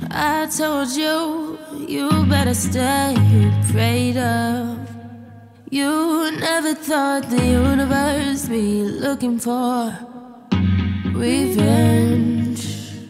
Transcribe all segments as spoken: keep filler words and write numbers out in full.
I told you, you better stay prayed up. You never thought the universe be looking for revenge.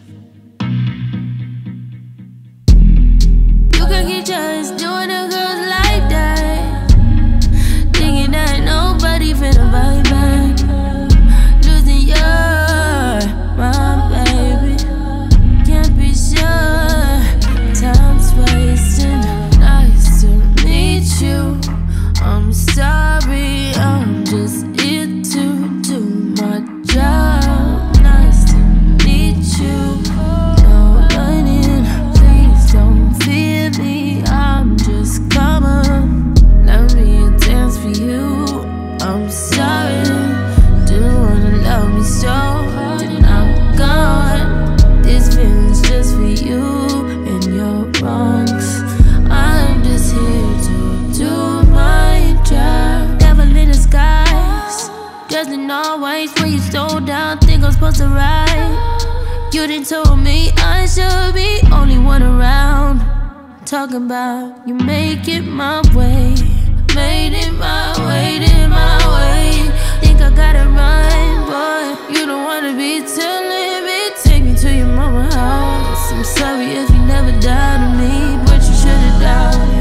You can keep just doing the girls like that, thinking that nobody finna bite back. Losing your mind, baby. Can't be sure, time's wasting. Nice to meet you. I'm sorry, I'm just here to do my job. Nice to meet you. No running, please don't fear me. I'm just coming. Let me dance for you. I'm sorry, didn't wanna love me so. Then I'm gone. This feeling's just for you and your wrongs. I'm just here to do my job. Devil in disguise, dressed in all white. When you slow down, think I'm supposed to ride. You didn't tell me I should be only one around. Talking about you make it my way, made it my way, did my way. Think I gotta run, boy. You don't wanna be telling me. Take me to your mama house. I'm sorry if you never doubted me, but you should've doubted.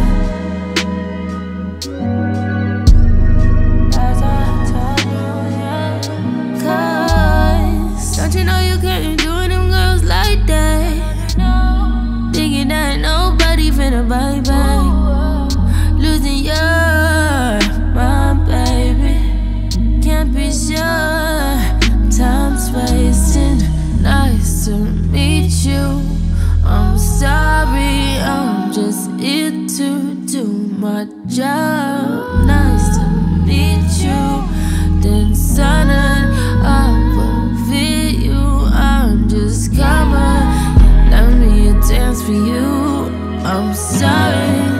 Cause don't you know you can't do them girls like that, thinking that nobody finna bite back. Losing your mind, baby. Can't be sure, time's wasting. Nice to meet you. I'm sorry, I'm just here to do my job. Nice to meet you. Then sudden I will feel you. I'm just coming. Let me dance for you. I'm sorry.